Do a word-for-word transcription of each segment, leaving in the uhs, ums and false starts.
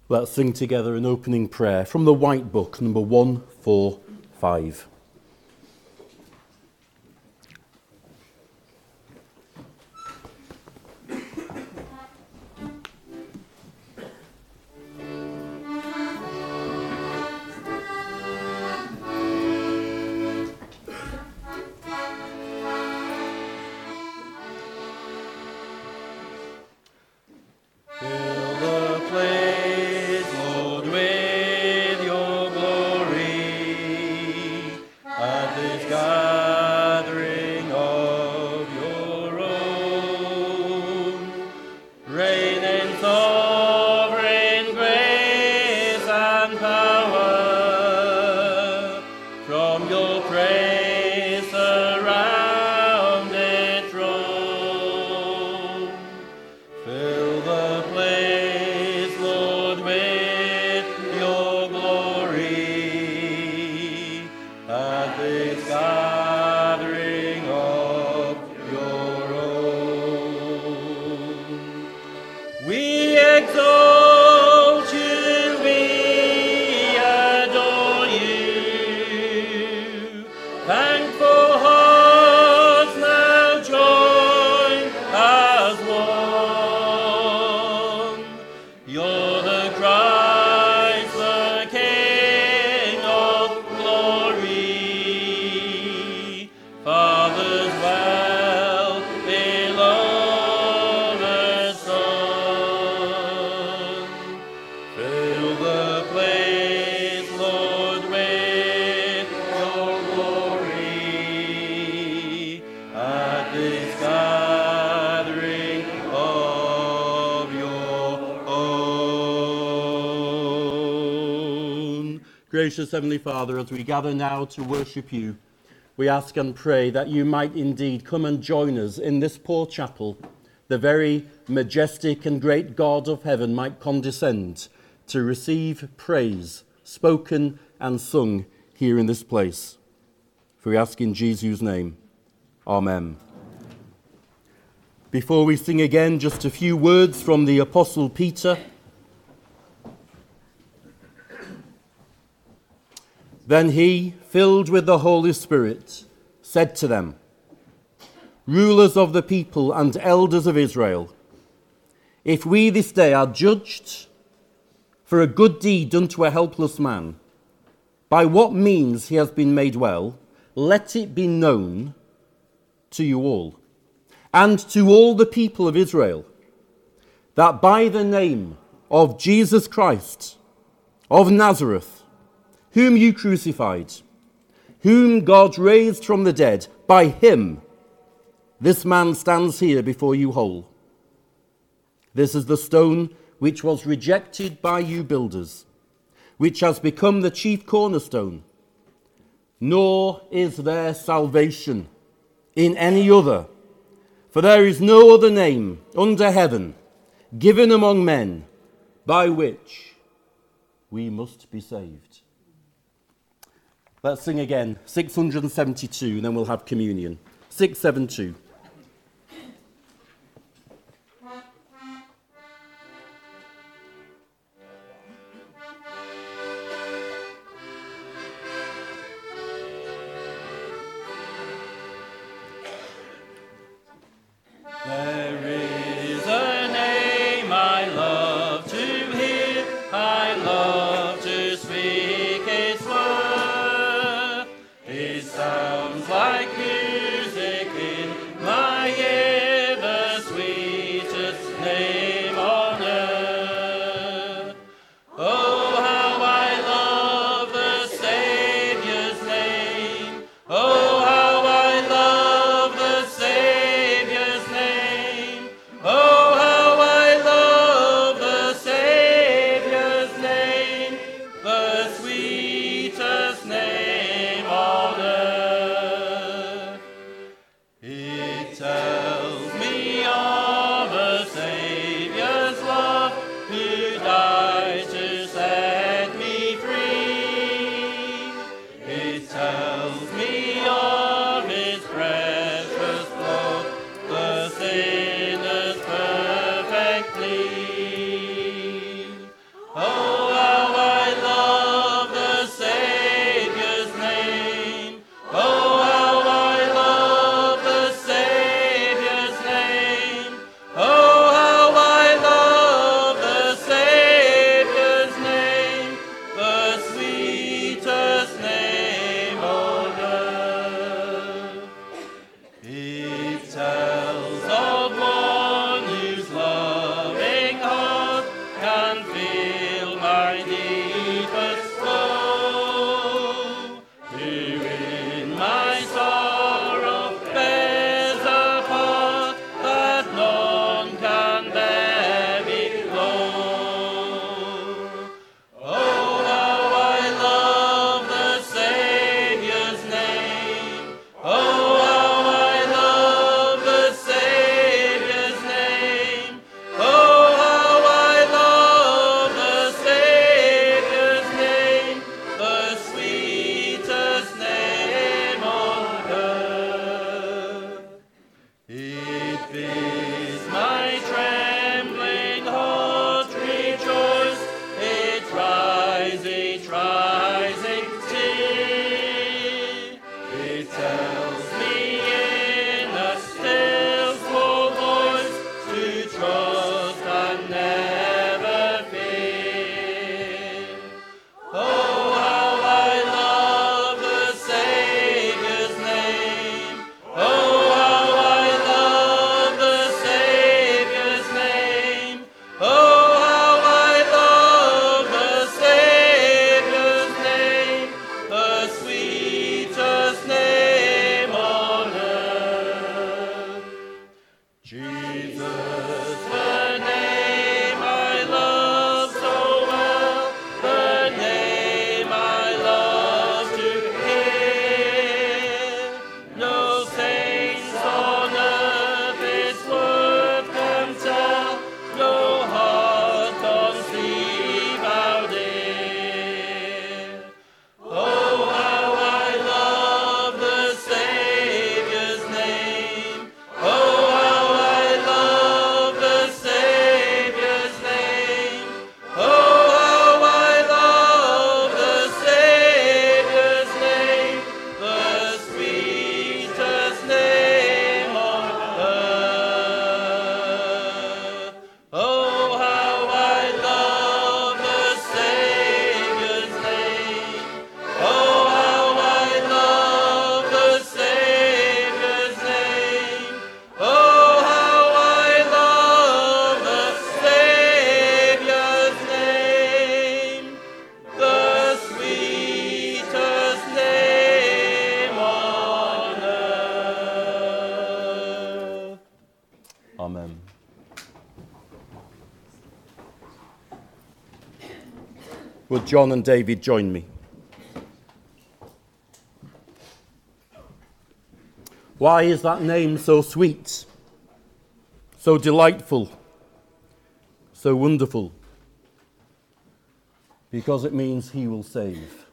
Let's sing together an opening prayer from the White Book, number one four five. Gracious Heavenly Father, as we gather now to worship you, we ask and pray that you might indeed come and join us in this poor chapel. The very majestic and great God of heaven might condescend to receive praise spoken and sung here in this place. For we ask in Jesus' name. Amen. Before we sing again, just a few words from the Apostle Peter. Then he, filled with the Holy Spirit, said to them, "Rulers of the people and elders of Israel, if we this day are judged for a good deed done to a helpless man, by what means he has been made well, let it be known to you all, and to all the people of Israel, that by the name of Jesus Christ of Nazareth, whom you crucified, whom God raised from the dead, by him, this man stands here before you whole. This is the stone which was rejected by you builders, which has become the chief cornerstone. Nor is there salvation in any other, for there is no other name under heaven given among men by which we must be saved." Let's sing again, six hundred seventy-two, and then we'll have communion. six seventy-two. Name. fill my deepest woe. Who in my sorrow bears a part that none can bear below. Oh, how I love the Saviour's name. Oh, how I love the Saviour's name. Oh, how I love the Saviour's name, the sweetest name on earth. It bids my trembling heart rejoice, its rising, rising tear. It tells me in a still small voice to trust and never fear. Oh, how I love the Saviour's name. Oh, how I love the Saviour's name. Oh, how I love the Saviour's name, the sweetest name on earth. Jesus, the name I love so well, the name I love to hear. No saints on earth its worth can tell, no heart conceive how dear. Oh, how I love the Saviour's name. Oh, how I love the Saviour's name. Oh, how I love the Saviour's name, the sweetest name on earth. Oh, how I love the Saviour's name. Oh, how I love the Saviour's name. Oh, how I love the Saviour's name, the sweetest name on earth. Amen. Would John and David join me? Why is that name so sweet, so delightful, so wonderful? Because it means he will save.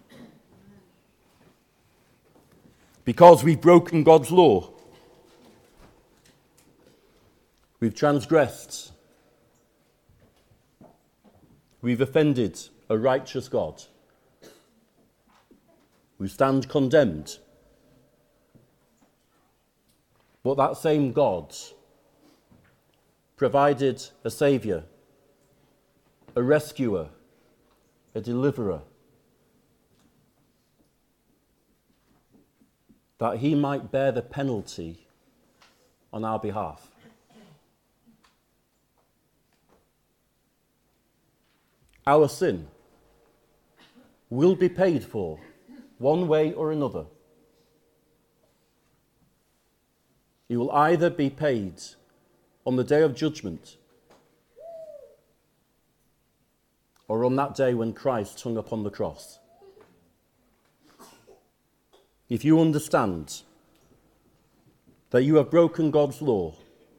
Because we've broken God's law. We've transgressed. We've offended a righteous God. We stand condemned. But that same God provided a saviour, a rescuer, a deliverer, that he might bear the penalty on our behalf. Our sin will be paid for one way or another. It will either be paid on the day of judgment or on that day when Christ hung upon the cross. If you understand that you have broken God's law,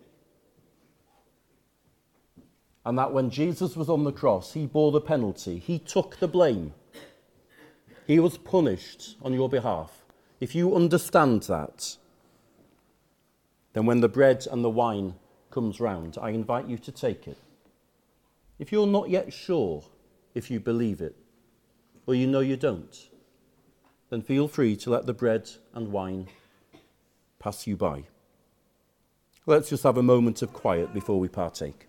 and that when Jesus was on the cross, he bore the penalty, he took the blame, he was punished on your behalf. If you understand that, then when the bread and the wine comes round, I invite you to take it. If you're not yet sure if you believe it, or you know you don't, then feel free to let the bread and wine pass you by. Let's just have a moment of quiet before we partake.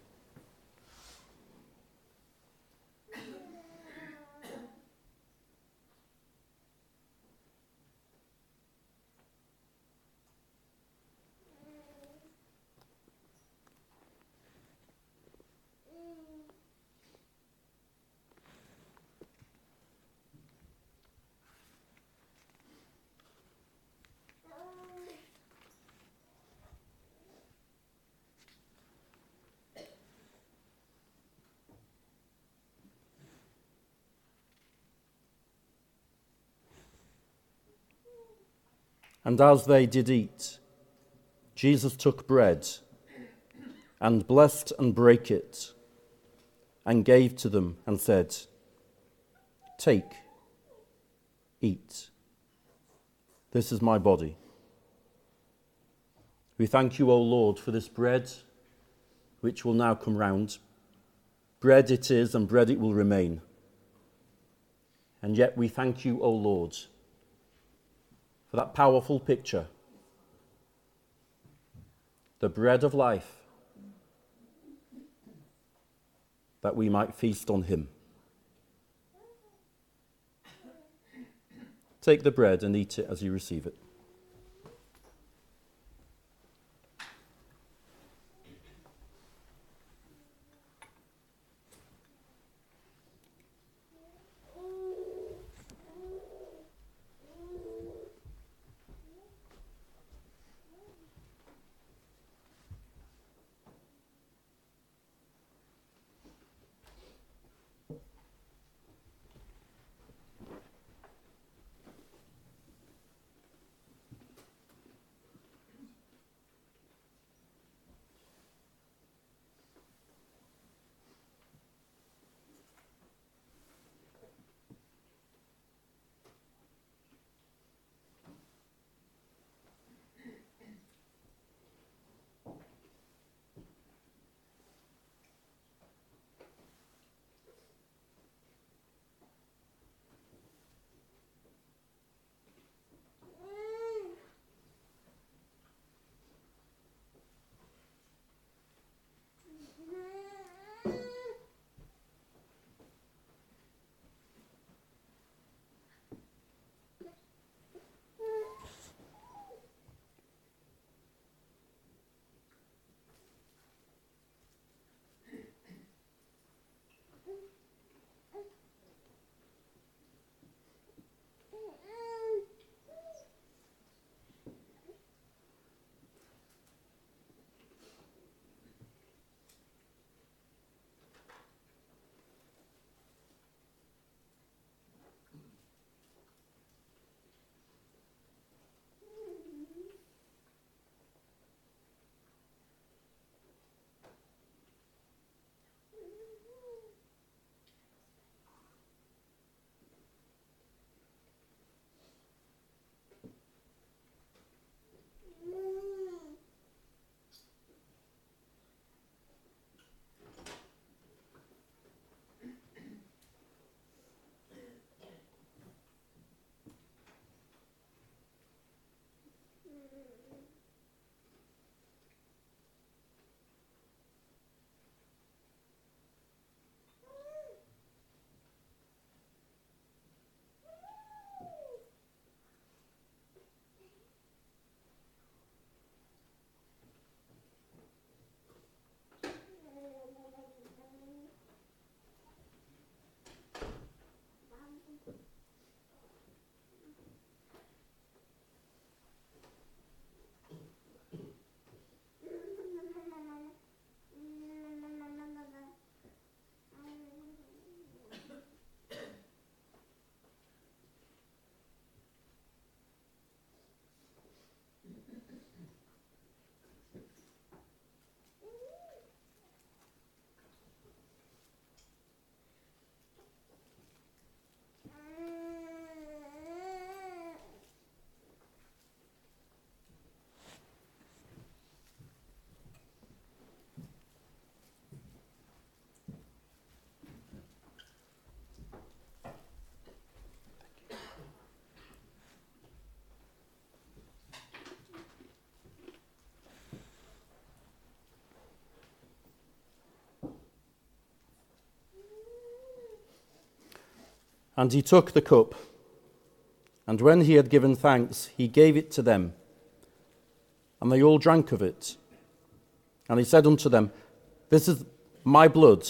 And as they did eat, Jesus took bread and blessed and brake it and gave to them and said, "Take, eat. This is my body." We thank you, O Lord, for this bread which will now come round. Bread it is and bread it will remain. And yet we thank you, O Lord, for that powerful picture, the bread of life, that we might feast on him. Take the bread and eat it as you receive it. And he took the cup, and when he had given thanks, he gave it to them, and they all drank of it. And he said unto them, "This is my blood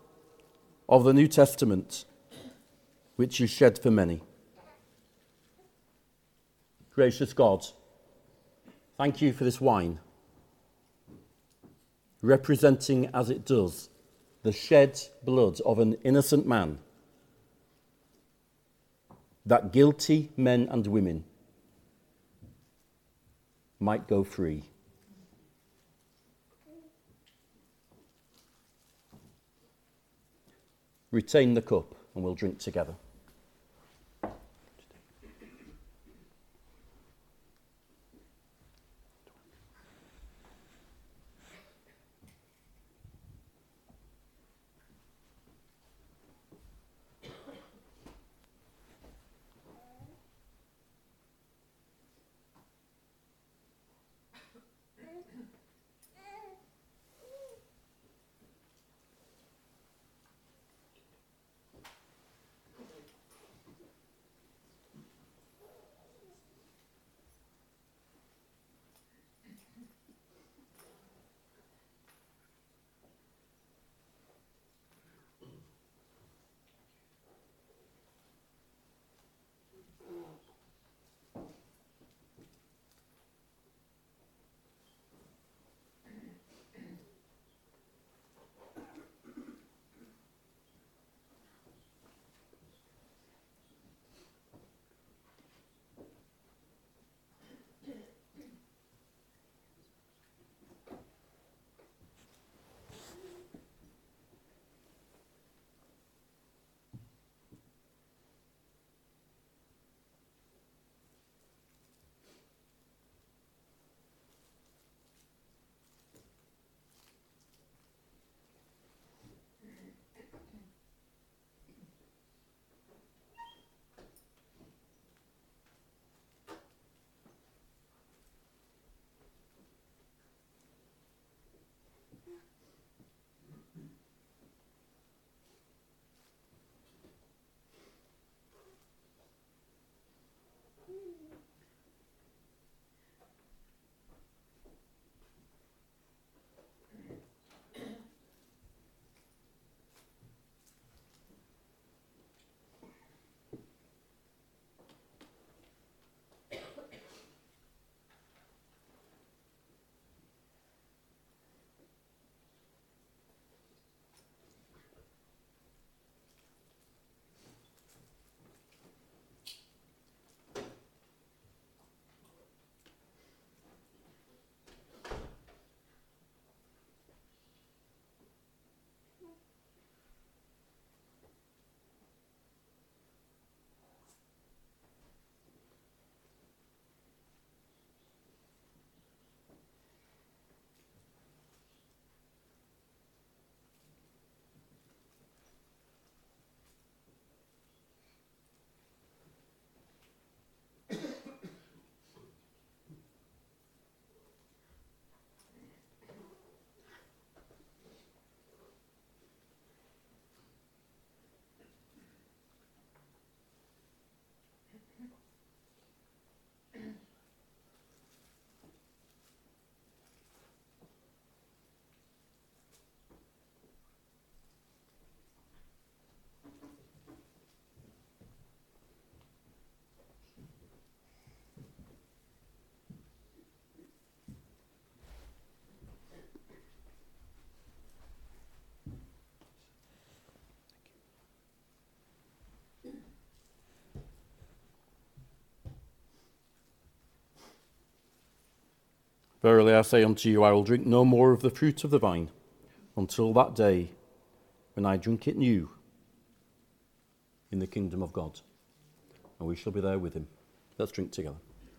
of the New Testament, which is shed for many." Gracious God, thank you for this wine, representing as it does the shed blood of an innocent man, that guilty men and women might go free. Retain the cup and we'll drink together. Verily I say unto you, I will drink no more of the fruit of the vine until that day when I drink it new in the kingdom of God. And we shall be there with him. Let's drink together.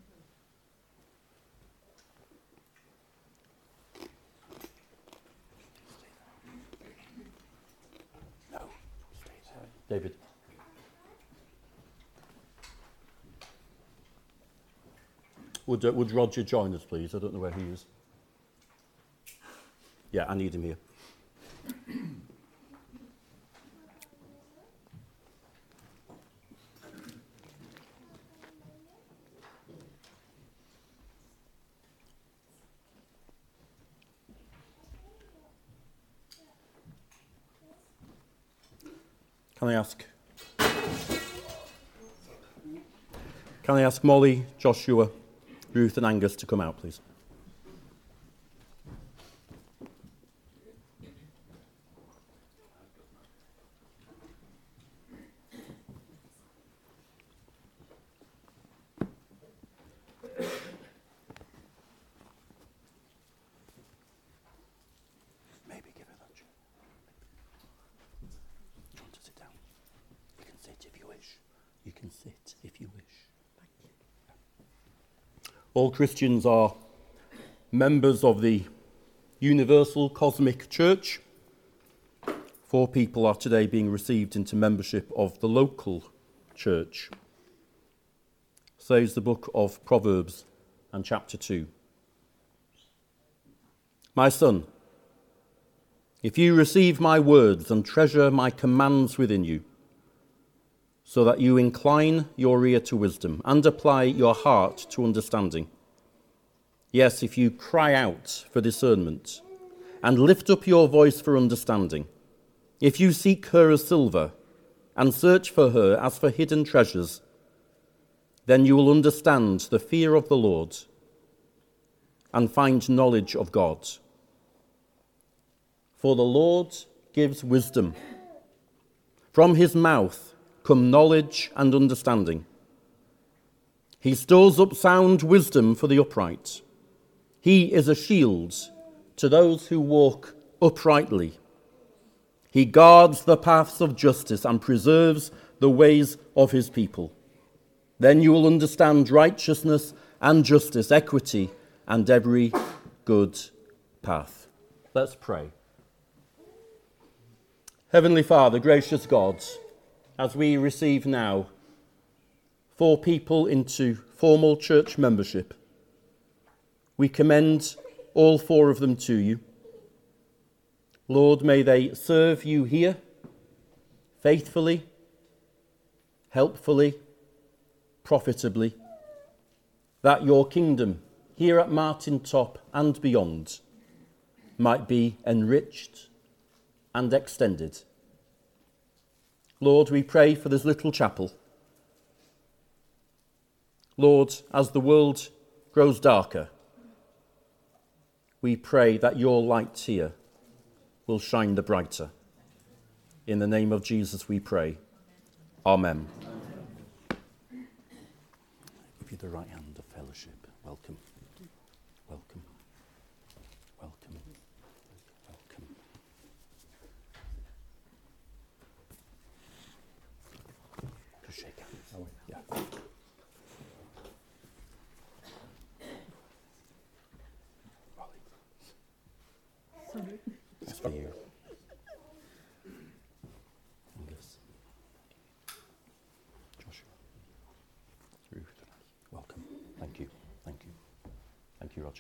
No, David. Would, uh, would Roger join us, please? I don't know where he is. Yeah, I need him here. Can I ask? Can I ask Molly, Joshua, Ruth and Angus to come out, please? sit if you wish. You can sit if you wish. Thank you. All Christians are members of the Universal Cosmic Church. Four people are today being received into membership of the local church. Says the book of Proverbs and chapter two. My son, if you receive my words and treasure my commands within you, so that you incline your ear to wisdom and apply your heart to understanding. Yes, if you cry out for discernment and lift up your voice for understanding, if you seek her as silver and search for her as for hidden treasures, then you will understand the fear of the Lord and find knowledge of God. For the Lord gives wisdom. From his mouth come knowledge and understanding. He stores up sound wisdom for the upright. He is a shield to those who walk uprightly. He guards the paths of justice and preserves the ways of his people. Then you will understand righteousness and justice, equity, and every good path. Let's pray. Heavenly Father, gracious God, as we receive now four people into formal church membership, we commend all four of them to you. Lord, may they serve you here faithfully, helpfully, profitably, that your kingdom here at Martin Top and beyond might be enriched and extended. Lord, we pray for this little chapel. Lord, as the world grows darker, we pray that your light here will shine the brighter. In the name of Jesus we pray. Amen. Amen. Give you the right hand of fellowship. Welcome. Welcome. Welcome. Welcome. Just shake hands. Yeah. Sorry. That's for you. And this. Joshua. Ruth. Welcome. Thank you. Thank you. Thank you, Roger.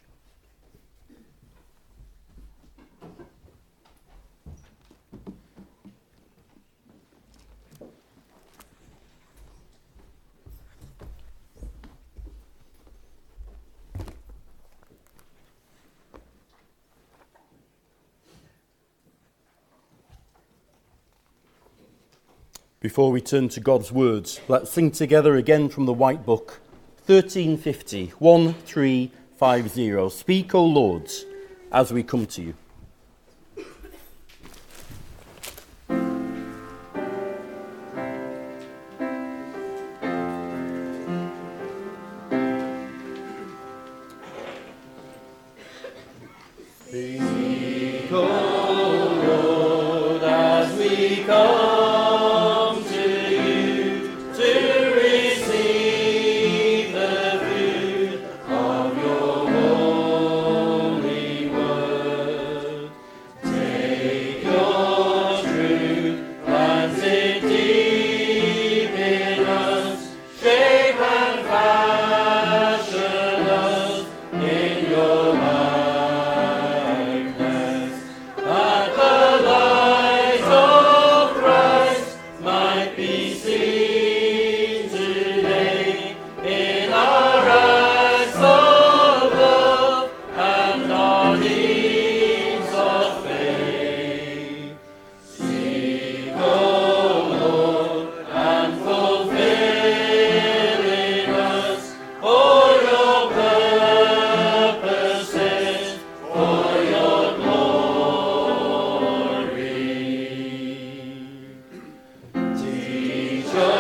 Before we turn to God's words, let's sing together again from the White Book, thirteen fifty, one three five zero. Speak, O Lord, as we come to you. Speak, O Lord, as we come. Teach us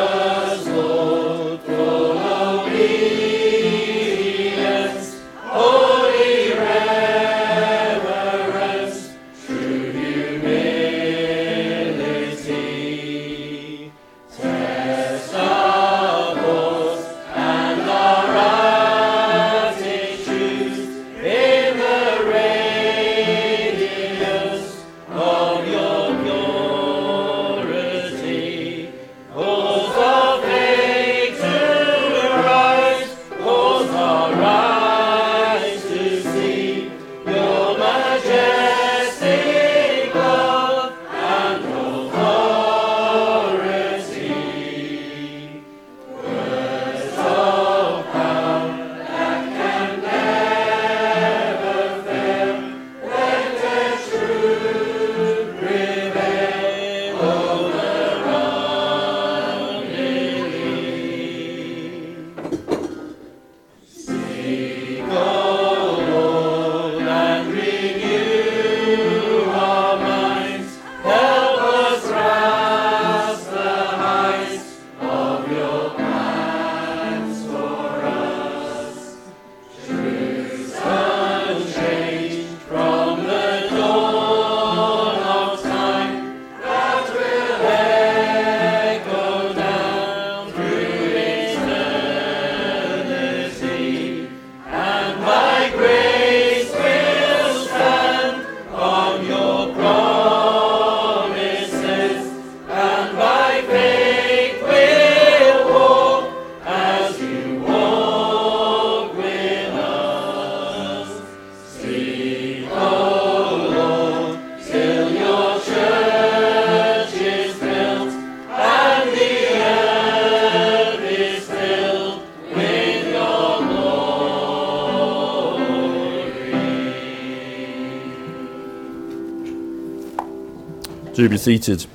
Do be seated.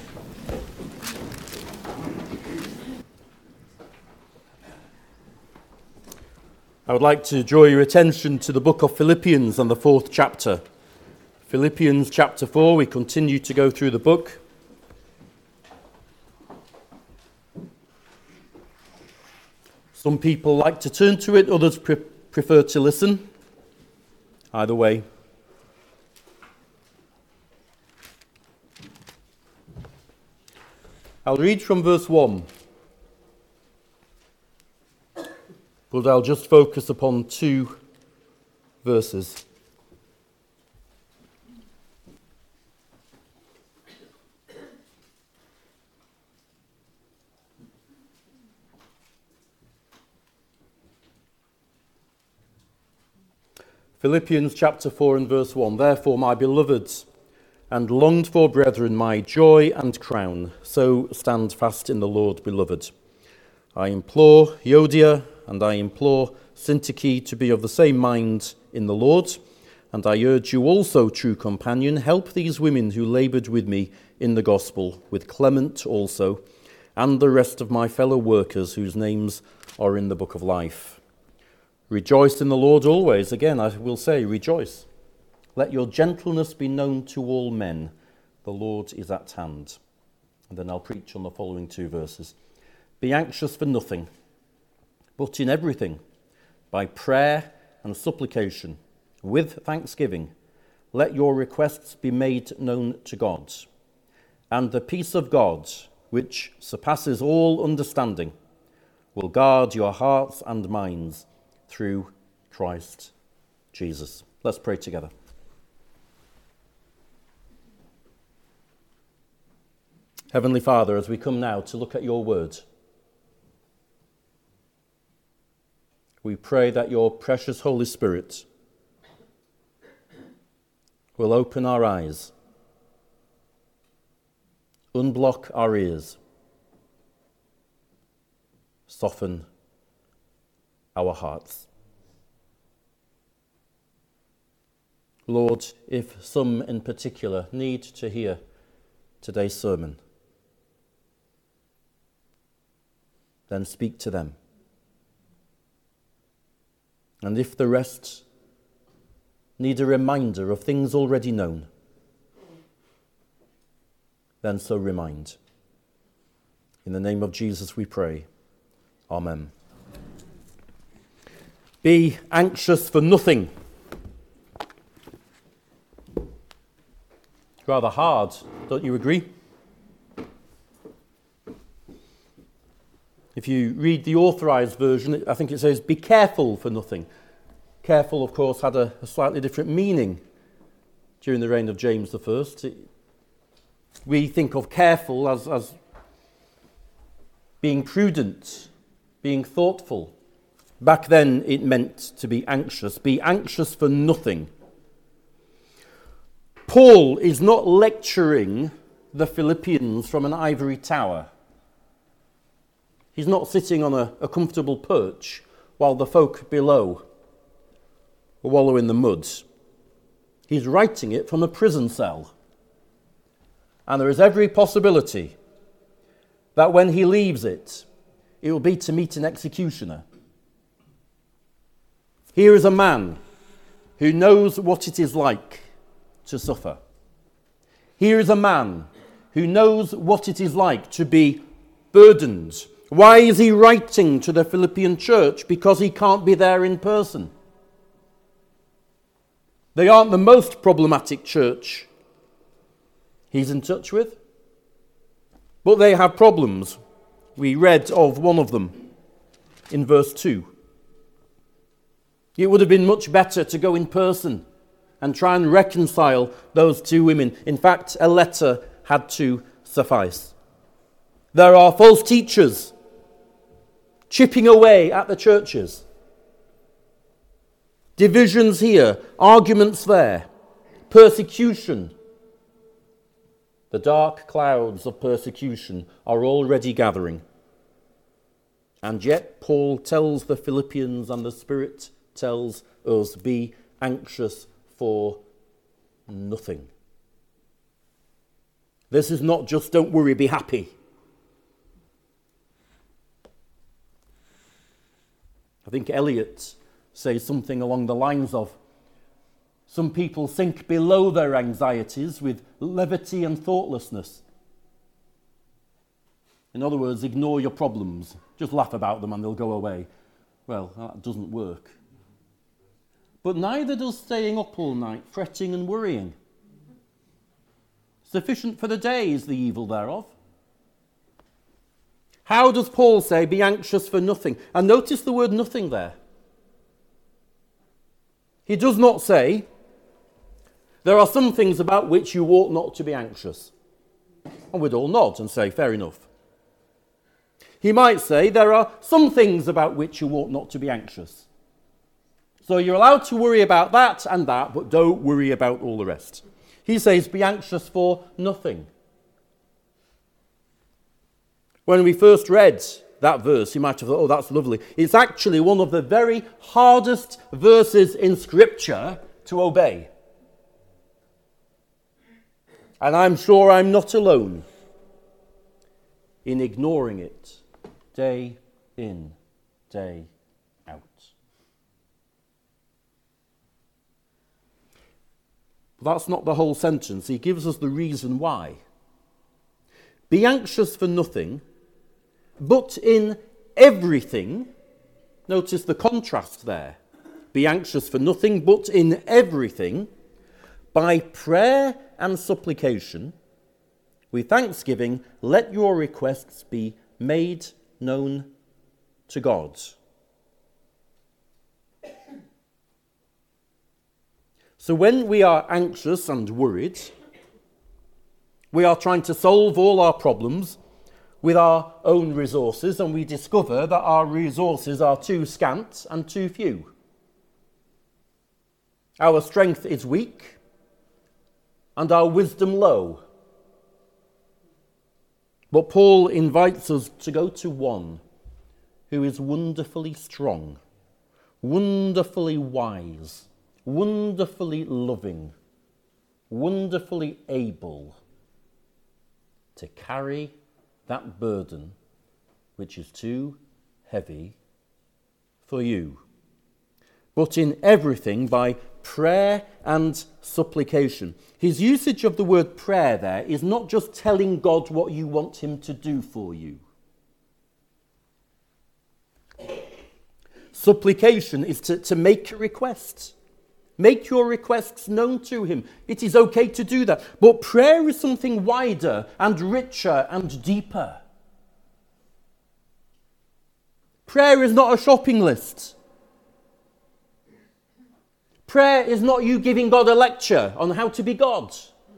I would like to draw your attention to the book of Philippians and the fourth chapter. Philippians chapter four, we continue to go through the book. Some people like to turn to it, others pre- prefer to listen. Either way. I'll read from verse one, but I'll just focus upon two verses. Philippians chapter four and verse one. Therefore, my beloveds and longed for brethren, my joy and crown, so stand fast in the Lord, beloved. I implore Euodia and I implore Syntyche to be of the same mind in the Lord, and I urge you also, true companion, help these women who laboured with me in the gospel, with Clement also, and the rest of my fellow workers whose names are in the book of life. Rejoice in the Lord always. Again, I will say, rejoice. Let your gentleness be known to all men. The Lord is at hand. And then I'll preach on the following two verses. Be anxious for nothing, but in everything, by prayer and supplication, with thanksgiving, let your requests be made known to God. And the peace of God, which surpasses all understanding, will guard your hearts and minds through Christ Jesus. Let's pray together. Heavenly Father, as we come now to look at your word, we pray that your precious Holy Spirit will open our eyes, unblock our ears, soften our hearts. Lord, if some in particular need to hear today's sermon, then speak to them. And if the rest need a reminder of things already known, then so remind. In the name of Jesus we pray. Amen. Be anxious for nothing. Rather hard, don't you agree? If you read the authorised version, I think it says, be careful for nothing. Careful, of course, had a, a slightly different meaning during the reign of James the First. It, we think of careful as, as being prudent, being thoughtful. Back then, it meant to be anxious. Be anxious for nothing. Paul is not lecturing the Philippians from an ivory tower. He's not sitting on a, a comfortable perch while the folk below wallow in the mud. He's writing it from a prison cell. And there is every possibility that when he leaves it, it will be to meet an executioner. Here is a man who knows what it is like to suffer. Here is a man who knows what it is like to be burdened. Why is he writing to the Philippian church? Because he can't be there in person. They aren't the most problematic church he's in touch with, but they have problems. We read of one of them in verse two. It would have been much better to go in person and try and reconcile those two women. In fact, a letter had to suffice. There are false teachers chipping away at the churches. Divisions here, arguments there, persecution. The dark clouds of persecution are already gathering. And yet Paul tells the Philippians, and the Spirit tells us, be anxious for nothing. This is not just don't worry, be happy. I think Eliot says something along the lines of, some people sink below their anxieties with levity and thoughtlessness. In other words, ignore your problems. Just laugh about them and they'll go away. Well, that doesn't work. But neither does staying up all night, fretting and worrying. Sufficient for the day is the evil thereof. How does Paul say, be anxious for nothing? And notice the word nothing there. He does not say, there are some things about which you ought not to be anxious. And we'd all nod and say, fair enough. He might say, there are some things about which you ought not to be anxious. So you're allowed to worry about that and that, but don't worry about all the rest. He says, be anxious for nothing. When we first read that verse, you might have thought, oh, that's lovely. It's actually one of the very hardest verses in Scripture to obey. And I'm sure I'm not alone in ignoring it day in, day out. But that's not the whole sentence. He gives us the reason why. Be anxious for nothing, but in everything, notice the contrast there. Be anxious for nothing, but in everything, by prayer and supplication, with thanksgiving, let your requests be made known to God. So when we are anxious and worried, we are trying to solve all our problems with our own resources, and we discover that our resources are too scant and too few. Our strength is weak, and our wisdom low. But Paul invites us to go to one who is wonderfully strong, wonderfully wise, wonderfully loving, wonderfully able to carry that burden which is too heavy for you. But in everything by prayer and supplication. His usage of the word prayer there is not just telling God what you want him to do for you. Supplication is to, to make a request. Make your requests known to him. It is okay to do that. But prayer is something wider and richer and deeper. Prayer is not a shopping list. Prayer is not you giving God a lecture on how to be God.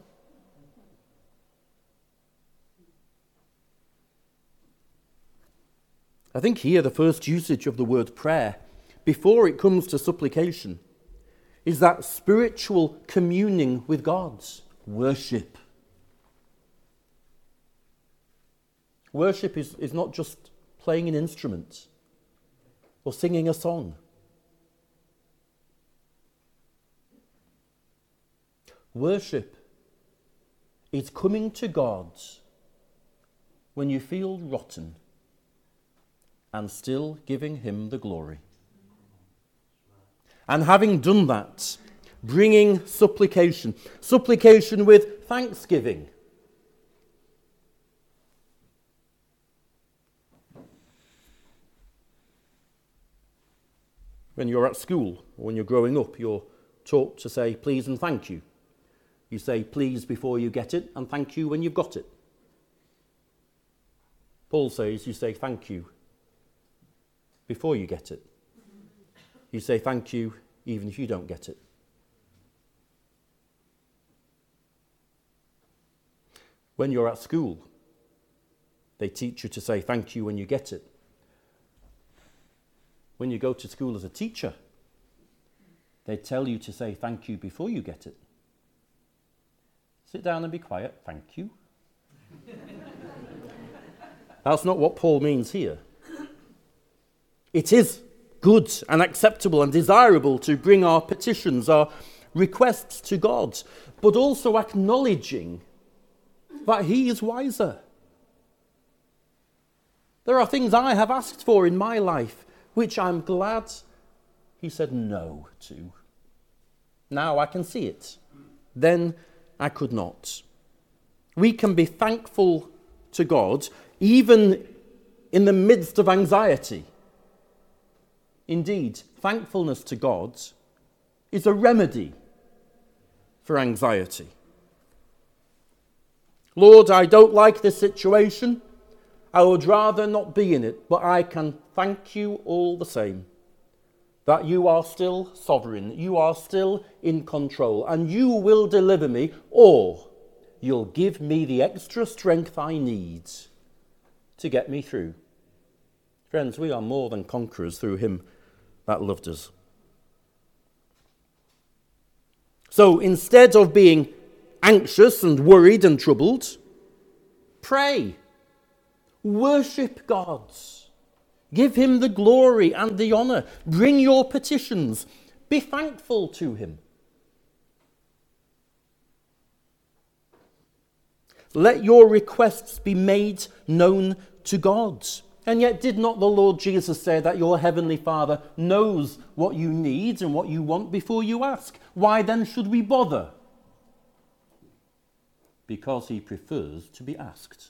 I think here the first usage of the word prayer, before it comes to supplication, is that spiritual communing with God, worship. Worship is, is not just playing an instrument or singing a song. Worship is coming to God when you feel rotten and still giving him the glory. And having done that, bringing supplication, supplication with thanksgiving. When you're at school or when you're growing up, you're taught to say please and thank you. You say please before you get it and thank you when you've got it. Paul says you say thank you before you get it. You say thank you even if you don't get it. When you're at school, they teach you to say thank you when you get it. When you go to school as a teacher, they tell you to say thank you before you get it. Sit down and be quiet. Thank you. That's not what Paul means here. It is good and acceptable and desirable to bring our petitions, our requests to God, but also acknowledging that he is wiser. There are things I have asked for in my life which I'm glad he said no to. Now I can see it. Then I could not. We can be thankful to God even in the midst of anxiety. Indeed, thankfulness to God is a remedy for anxiety. Lord, I don't like this situation. I would rather not be in it, but I can thank you all the same that you are still sovereign, you are still in control, and you will deliver me, or you'll give me the extra strength I need to get me through. Friends, we are more than conquerors through him that loved us. So instead of being anxious and worried and troubled, pray. Worship God. Give him the glory and the honour. Bring your petitions. Be thankful to him. Let your requests be made known to God. And yet did not the Lord Jesus say that your heavenly Father knows what you need and what you want before you ask? Why then should we bother? Because he prefers to be asked.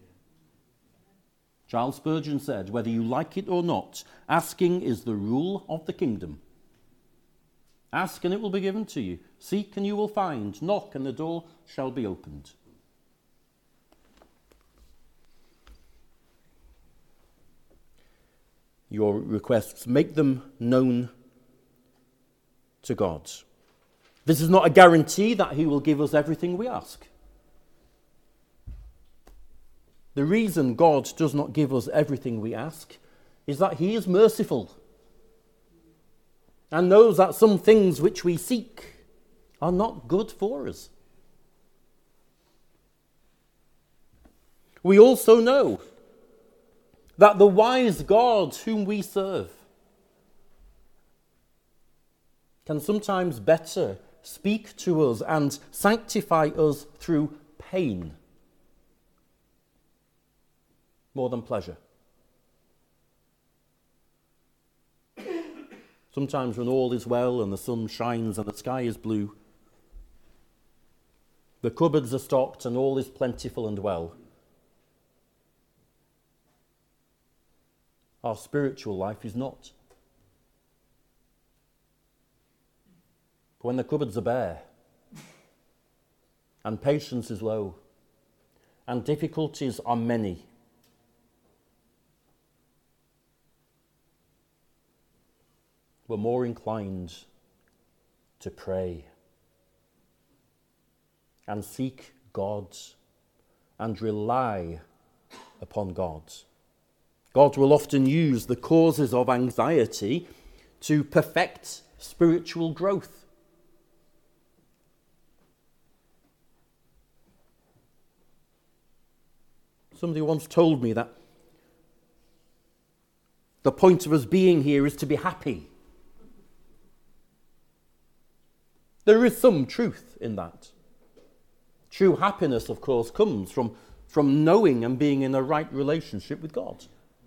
Charles Spurgeon said, whether you like it or not, asking is the rule of the kingdom. Ask and it will be given to you. Seek and you will find. Knock and the door shall be opened. Your requests, make them known to God. This is not a guarantee that he will give us everything we ask. The reason God does not give us everything we ask is that he is merciful and knows that some things which we seek are not good for us. We also know that the wise God whom we serve can sometimes better speak to us and sanctify us through pain more than pleasure. Sometimes when all is well and the sun shines and the sky is blue, the cupboards are stocked and all is plentiful and well, our spiritual life is not. But when the cupboards are bare and patience is low and difficulties are many, we're more inclined to pray and seek God and rely upon God. God will often use the causes of anxiety to perfect spiritual growth. Somebody once told me that the point of us being here is to be happy. There is some truth in that. True happiness, of course, comes from, from knowing and being in a right relationship with God.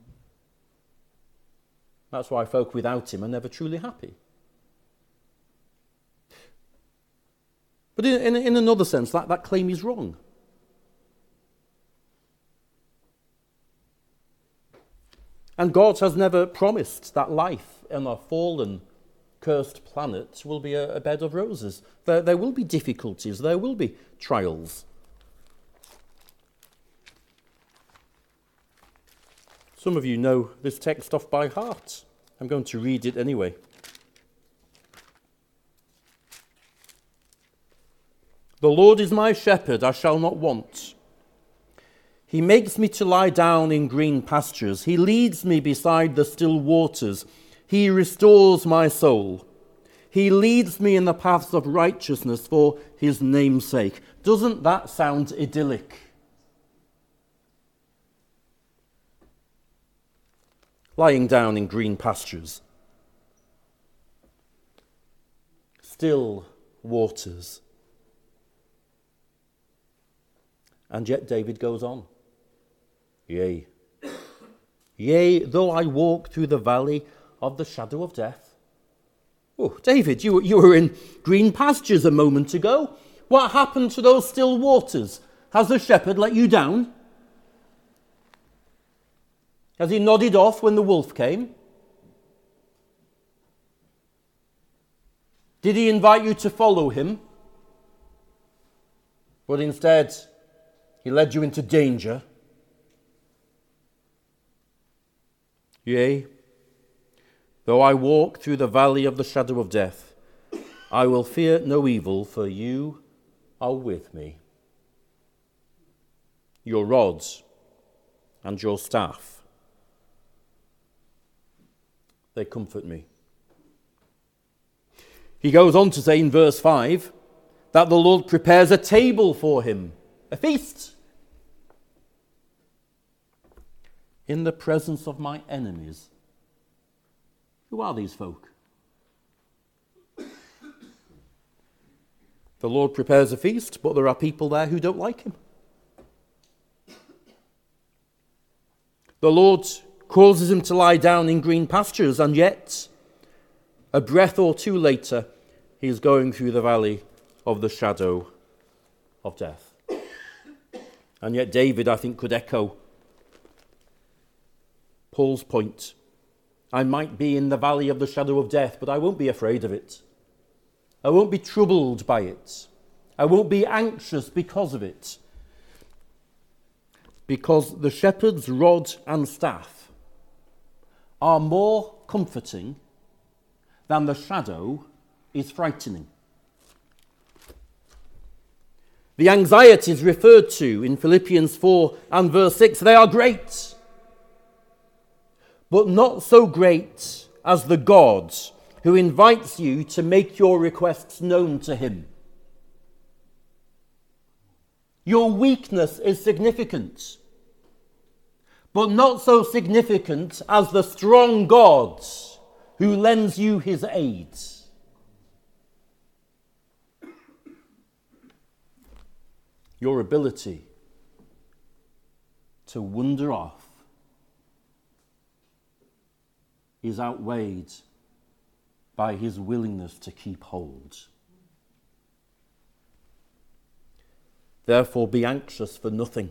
That's why folk without him are never truly happy. But in, in, in another sense, that, that claim is wrong. And God has never promised that life in a fallen, cursed planet will be a, a bed of roses. There, there will be difficulties, there will be trials. Some of you know this text off by heart. I'm going to read it anyway. The Lord is my shepherd, I shall not want. He makes me to lie down in green pastures. He leads me beside the still waters. He restores my soul. He leads me in the paths of righteousness for his name's sake. Doesn't that sound idyllic? Lying down in green pastures. Still waters. And yet David goes on. Yea, yea, though I walk through the valley of the shadow of death. Oh, David, you, you were in green pastures a moment ago. What happened to those still waters? Has the shepherd let you down? Has he nodded off when the wolf came? Did he invite you to follow him? But instead, he led you into danger. Yea, though I walk through the valley of the shadow of death, I will fear no evil, for you are with me. Your rods and your staff, they comfort me. He goes on to say in verse five that the Lord prepares a table for him, a feast, in the presence of my enemies. Who are these folk? The Lord prepares a feast, but there are people there who don't like him. The Lord causes him to lie down in green pastures, and yet, a breath or two later, he is going through the valley of the shadow of death. And yet David, I think, could echo Paul's point. I might be in the valley of the shadow of death, but I won't be afraid of it. I won't be troubled by it. I won't be anxious because of it. Because the shepherd's rod and staff are more comforting than the shadow is frightening. The anxieties referred to in Philippians four and verse six, they are great, but not so great as the God who invites you to make your requests known to him. Your weakness is significant, but not so significant as the strong God who lends you his aid. Your ability to wander off is outweighed by his willingness to keep hold. Therefore, be anxious for nothing.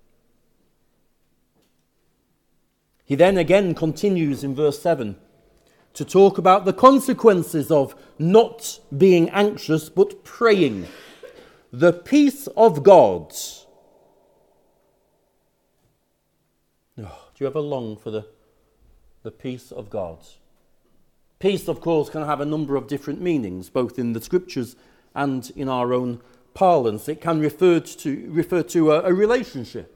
He then again continues in verse seven to talk about the consequences of not being anxious but praying. The peace of God. Oh, do you ever long for the, the peace of God? Peace, of course, can have a number of different meanings, both in the scriptures and in our own parlance. It can refer to, refer to a, a relationship.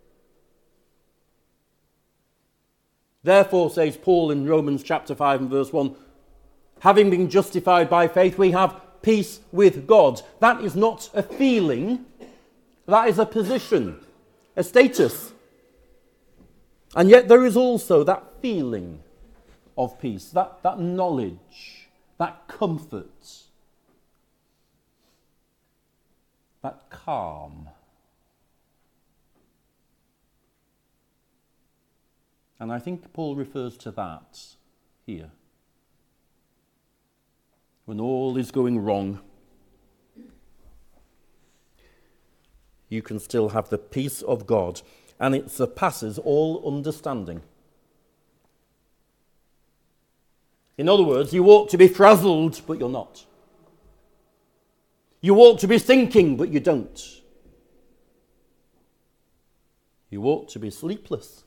Therefore, says Paul in Romans chapter five and verse one, having been justified by faith, we have peace with God. That is not a feeling, that is a position, a status. And yet there is also that feeling of peace, that, that knowledge, that comfort, that calm. And I think Paul refers to that here. When all is going wrong, you can still have the peace of God, and it surpasses all understanding. In other words, you ought to be frazzled, but you're not. You ought to be thinking, but you don't. You ought to be sleepless,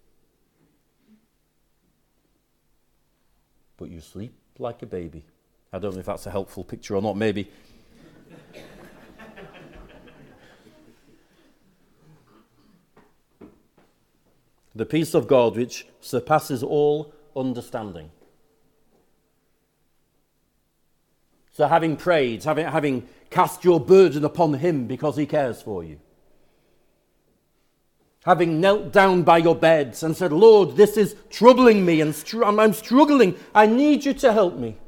but you sleep like a baby. I don't know if that's a helpful picture or not, maybe. The peace of God which surpasses all understanding. So having prayed, having, having cast your burden upon him because he cares for you. Having knelt down by your beds and said, Lord, this is troubling me and str- I'm struggling. I need you to help me.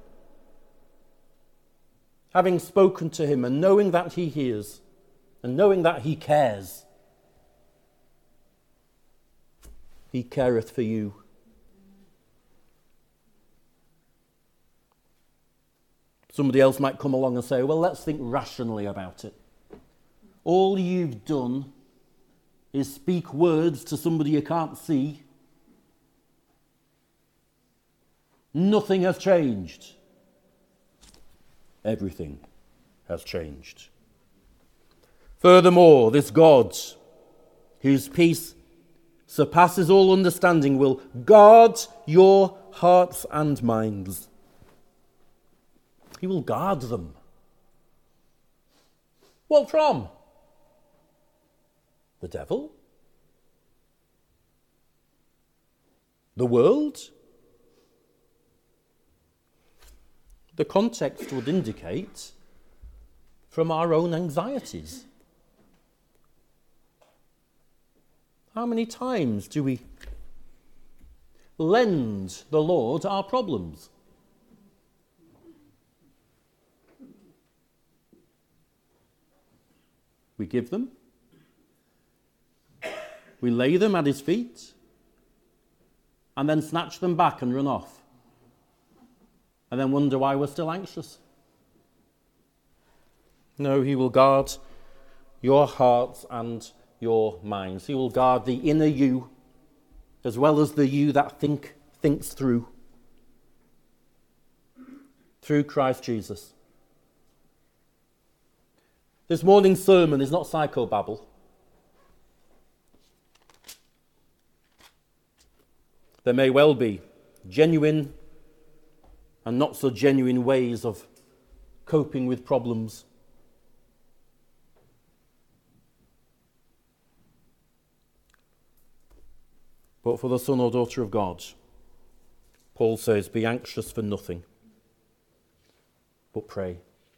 Having spoken to him and knowing that he hears and knowing that he cares, He careth for you. Somebody else might come along and say, well, let's think rationally about it. All you've done is speak words to somebody you can't see. Nothing has changed. Everything has changed. Furthermore, this God, whose peace surpasses all understanding, will guard your hearts and minds. He will guard them. What from? The devil? The world? The context would indicate from our own anxieties. How many times do we lend the Lord our problems? We give them. We lay them at his feet and then snatch them back and run off. And then wonder why we're still anxious. No, he will guard your hearts and your minds. He will guard the inner you as well as the you that think thinks through. Through Christ Jesus. This morning's sermon is not psychobabble. There may well be genuine and not so genuine ways of coping with problems. But for the son or daughter of God, Paul says, be anxious for nothing, but pray.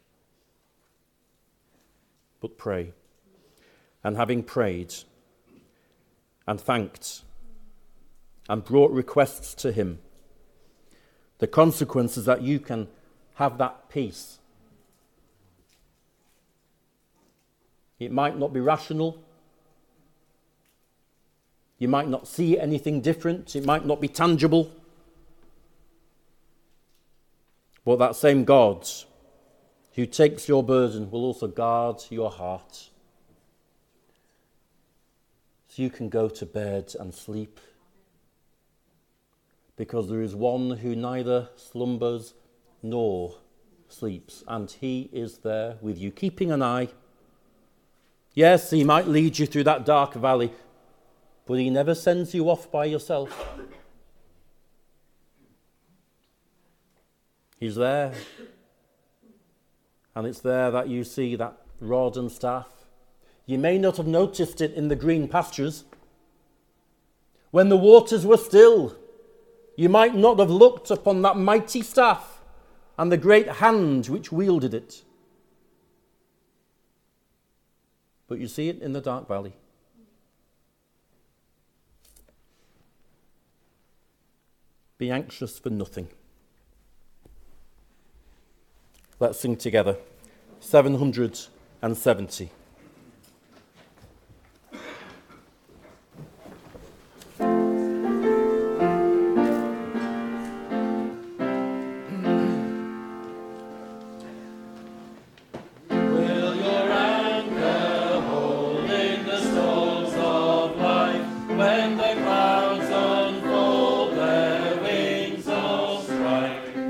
But pray. And having prayed and thanked and brought requests to him, the consequence is that you can have that peace. It might not be rational. You might not see anything different. It might not be tangible. But that same God who takes your burden will also guard your heart. So you can go to bed and sleep. Because there is one who neither slumbers nor sleeps. And he is there with you, keeping an eye. Yes, he might lead you through that dark valley, but he never sends you off by yourself. He's there. And it's there that you see that rod and staff. You may not have noticed it in the green pastures. When the waters were still, you might not have looked upon that mighty staff and the great hand which wielded it. But you see it in the dark valley. Be anxious for nothing. Let's sing together. seven hundred seventy.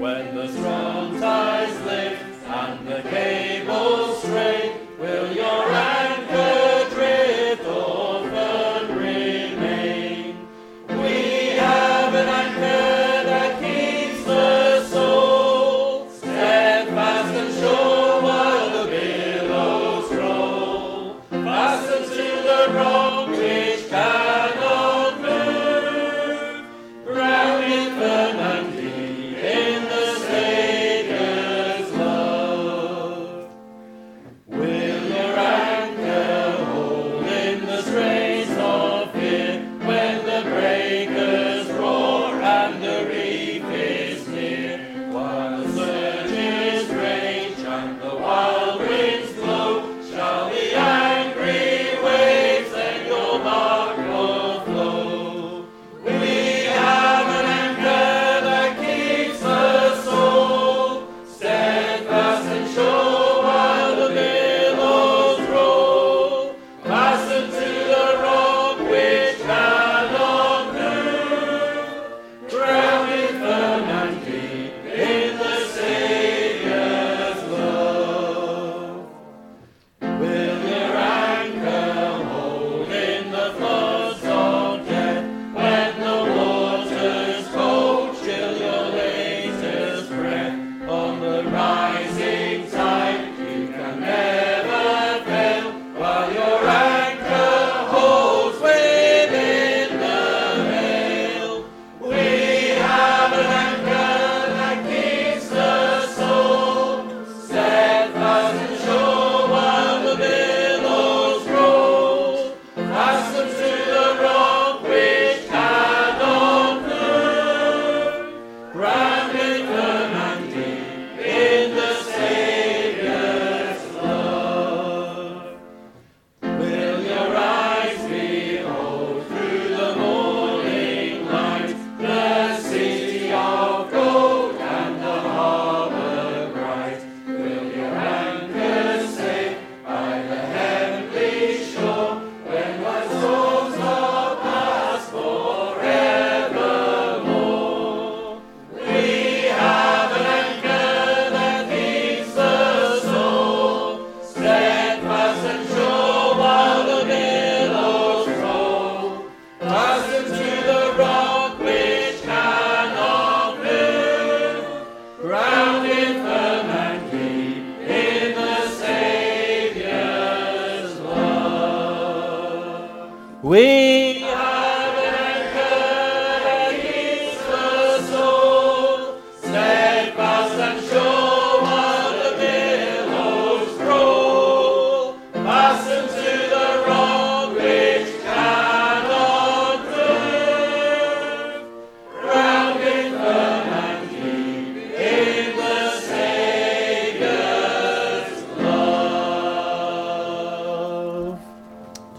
When the strong ties lift and the cables stray, will your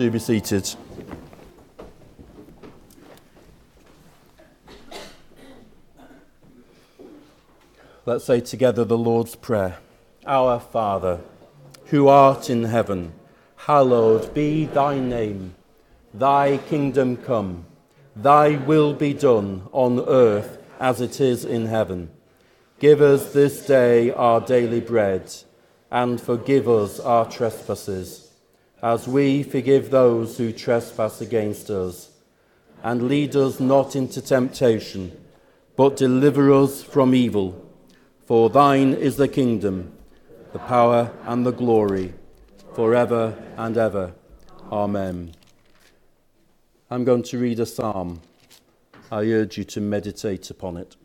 Do be seated. Let's say together the Lord's Prayer. Our Father, who art in heaven, hallowed be thy name. Thy kingdom come, thy will be done on earth as it is in heaven. Give us this day our daily bread, and forgive us our trespasses, as we forgive those who trespass against us. And lead us not into temptation, but deliver us from evil. For thine is the kingdom, the power and the glory, forever and ever. Amen. I'm going to read a psalm. I urge you to meditate upon it.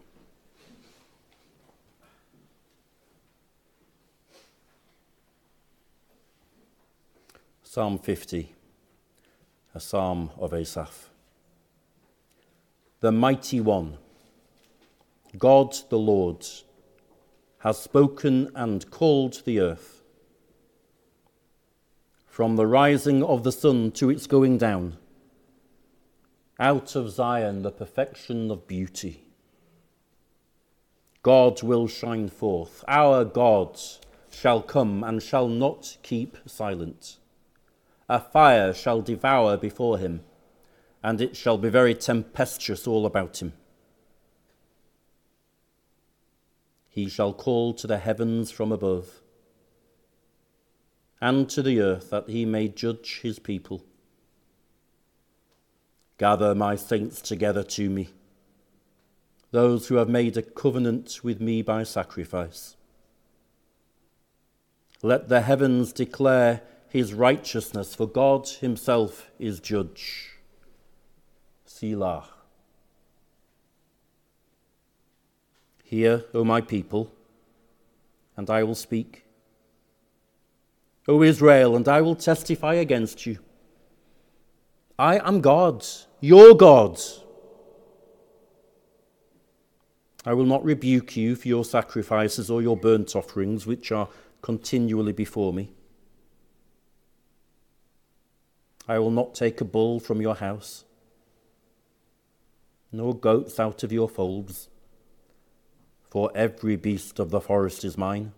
Psalm fifty, a psalm of Asaph. The mighty one, God the Lord, has spoken and called the earth. From the rising of the sun to its going down, out of Zion the perfection of beauty. God will shine forth. Our God shall come and shall not keep silent. A fire shall devour before him, and it shall be very tempestuous all about him. He shall call to the heavens from above, and to the earth, that he may judge his people. Gather my saints together to me, those who have made a covenant with me by sacrifice. Let the heavens declare his righteousness, for God himself is judge. Selah. Hear, O my people, and I will speak. O Israel, and I will testify against you. I am God, your God. I will not rebuke you for your sacrifices or your burnt offerings, which are continually before me. I will not take a bull from your house, nor goats out of your folds. For every beast of the forest is mine,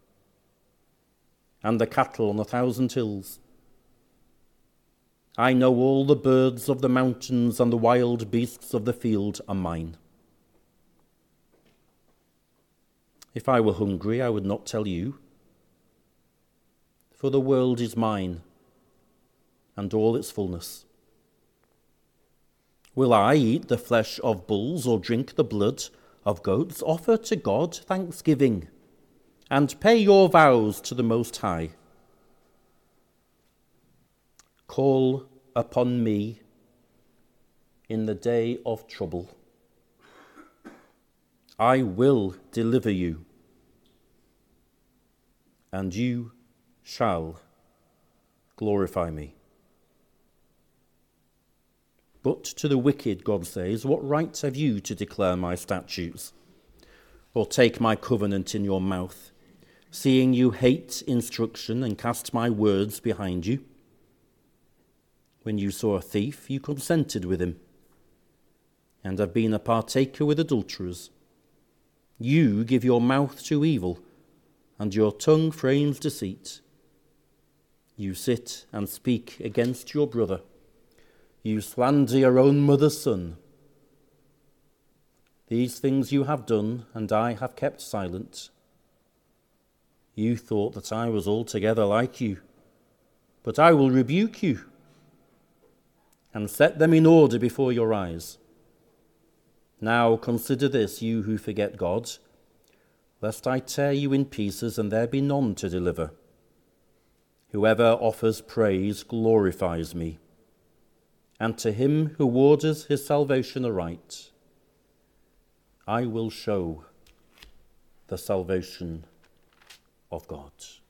and the cattle on a thousand hills. I know all the birds of the mountains, and the wild beasts of the field are mine. If I were hungry, I would not tell you, for the world is mine, and all its fullness. Will I eat the flesh of bulls, or drink the blood of goats? Offer to God thanksgiving, and pay your vows to the Most High. Call upon me in the day of trouble. I will deliver you, and you shall glorify me. But to the wicked, God says, what right have you to declare my statutes, or take my covenant in your mouth, seeing you hate instruction and cast my words behind you? When you saw a thief, you consented with him, and have been a partaker with adulterers. You give your mouth to evil, and your tongue frames deceit. You sit and speak against your brother. You slander your own mother's son. These things you have done, and I have kept silent. You thought that I was altogether like you, but I will rebuke you and set them in order before your eyes. Now consider this, you who forget God, lest I tear you in pieces and there be none to deliver. Whoever offers praise glorifies me, and to him who orders his salvation aright, I will show the salvation of God.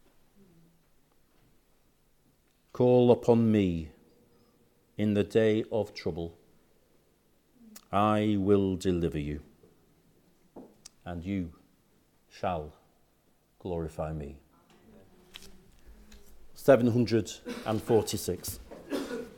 Call upon me in the day of trouble. I will deliver you, and you shall glorify me. seven hundred forty-six.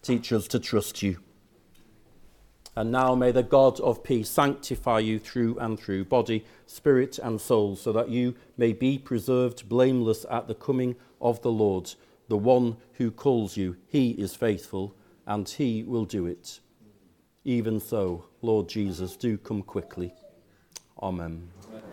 Teach us to trust you. And now may the God of peace sanctify you through and through, body, spirit and soul, so that you may be preserved blameless at the coming of the Lord. The one who calls you, he is faithful, and he will do it. Even so, Lord Jesus, do come quickly. Amen. Amen.